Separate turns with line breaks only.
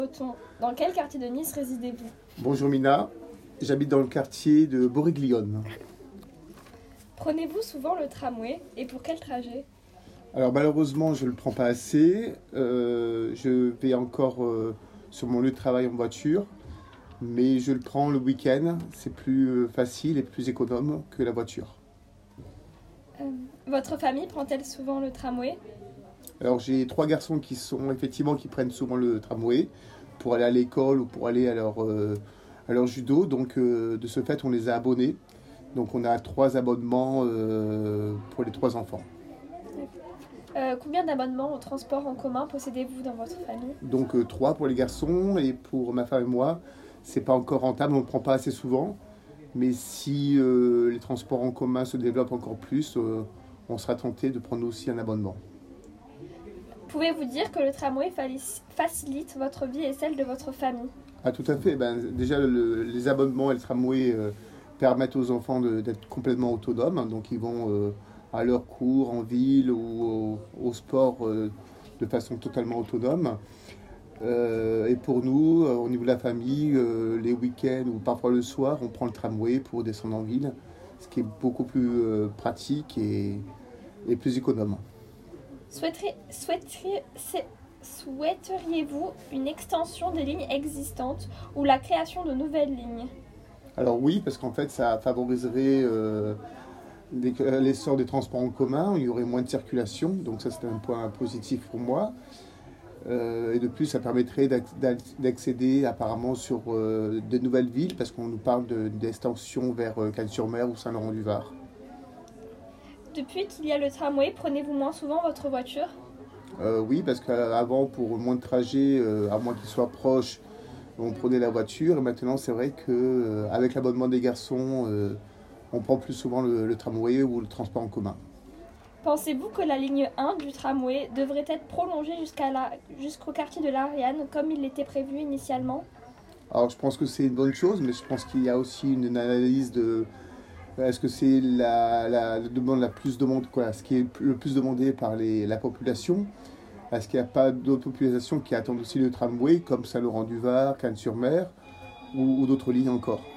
Dans quel quartier de Nice résidez-vous?
Bonjour Mina, j'habite dans le quartier de Borriglione.
Prenez-vous souvent le tramway et pour quel trajet?
Alors malheureusement je ne le prends pas assez, je vais encore sur mon lieu de travail en voiture, mais je le prends le week-end, c'est plus facile et plus économe que la voiture.
Votre famille prend-elle souvent le tramway?
Alors j'ai 3 garçons qui prennent souvent le tramway pour aller à l'école ou pour aller à leur judo, donc de ce fait on les a abonnés. Donc on a 3 abonnements pour les 3 enfants.
Combien d'abonnements au transport en commun possédez-vous dans votre famille?
Donc 3 pour les garçons et pour ma femme et moi, c'est pas encore rentable, on ne le prend pas assez souvent. Mais si les transports en commun se développent encore plus, on sera tenté de prendre aussi un abonnement.
Pouvez-vous dire que le tramway facilite votre vie et celle de votre famille?
Ah tout à fait, déjà les abonnements et le tramway permettent aux enfants d'être complètement autonomes. Donc ils vont à leurs cours en ville ou au sport de façon totalement autonome. Et pour nous, au niveau de la famille, les week-ends ou parfois le soir, on prend le tramway pour descendre en ville, ce qui est beaucoup plus pratique et plus économe.
Souhaiteriez-vous une extension des lignes existantes ou la création de nouvelles lignes?
Alors oui, parce qu'en fait, ça favoriserait l'essor des transports en commun, il y aurait moins de circulation, donc ça c'est un point positif pour moi. Et de plus, ça permettrait d'accéder apparemment sur de nouvelles villes, parce qu'on nous parle d'extension vers Cannes-sur-Mer ou Saint-Laurent-du-Var.
Depuis qu'il y a le tramway, prenez-vous moins souvent votre voiture?
Oui, parce qu'avant, pour moins de trajets, à moins qu'ils soient proches, on prenait la voiture. Et maintenant, c'est vrai qu'avec l'abonnement des garçons, on prend plus souvent le tramway ou le transport en commun.
Pensez-vous que la ligne 1 du tramway devrait être prolongée jusqu'au quartier de l'Ariane comme il était prévu initialement?
Alors, je pense que c'est une bonne chose, mais je pense qu'il y a aussi une analyse de... Est-ce que c'est la demande la plus demandée, ce qui est le plus demandé par la population? Est-ce qu'il n'y a pas d'autres populations qui attendent aussi le tramway, comme Saint-Laurent-du-Var, Cannes-sur-Mer ou d'autres lignes encore?